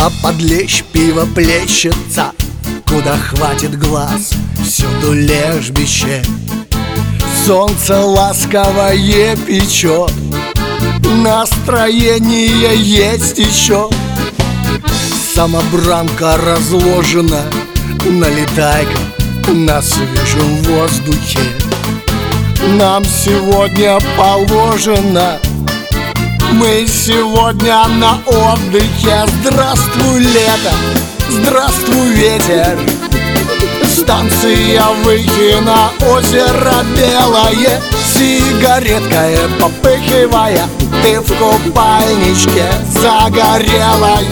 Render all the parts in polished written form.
А подлещ пиво плещется, куда хватит глаз, всюду лежбище. Солнце ласковое печет, настроение есть еще. Самобранка разложена, налетай-ка на свежем воздухе. Нам сегодня положено, мы сегодня на отдыхе. Здравствуй, лето, здравствуй, ветер. Станция Выхино, озеро белое, сигареткой попыхивая, ты в купальничке загорелая.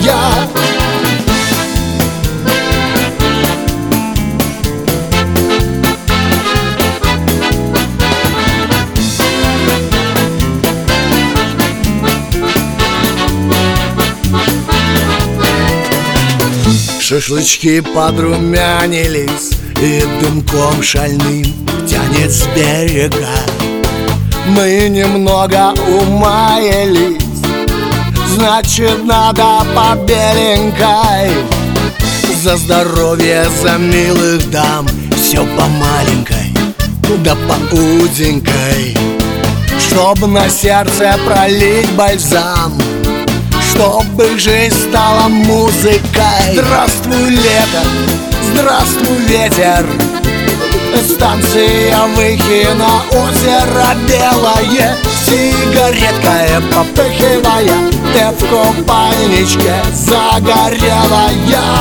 Шашлычки подрумянились, и дымком шальным тянет с берега. Мы немного умаялись, значит надо по беленькой. За здоровье, за милых дам, все по маленькой, да по уденькой. Чтоб на сердце пролить бальзам, чтобы жизнь стала музыкой. Здравствуй, лето, здравствуй, ветер. Станция Выхино, озеро белое, сигареткой попыхивая, ты в купальничке загорелая.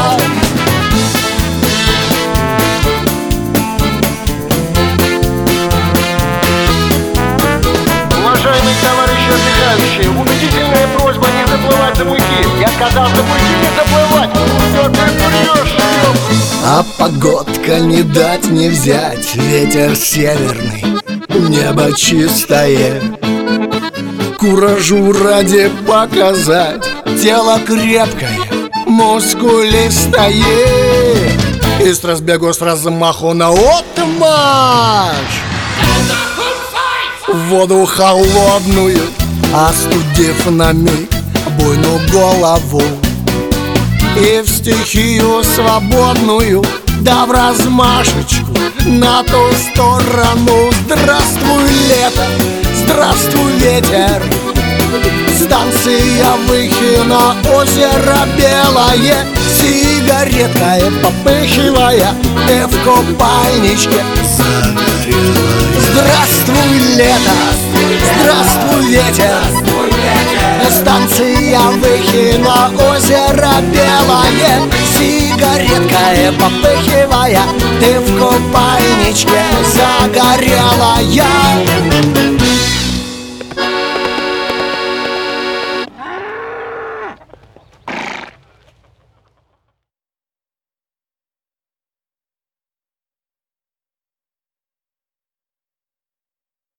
Уважаемый товарищ отдыхающий, убедительная просьба не заплывать за муки. Я сказал, за муки не заплывать. Что ты врешь? А погодка не дать не взять, ветер северный, небо чистое. Куражу ради показать, тело крепкое, мускулистое. И с разбегу, с размаху на отмашь в воду холодную, остудив на миг буйную голову. И в стихию свободную, да в размашечку на ту сторону. Здравствуй, лето, здравствуй, ветер. Станция Выхино, озеро белое, сигареткой попыхивая, ты в купальничке загорелая. Здравствуй, лето, здравствуй, ветер. Станция Выхино, озеро белое, сигареткой попыхивая, ты в купальничке загорелая.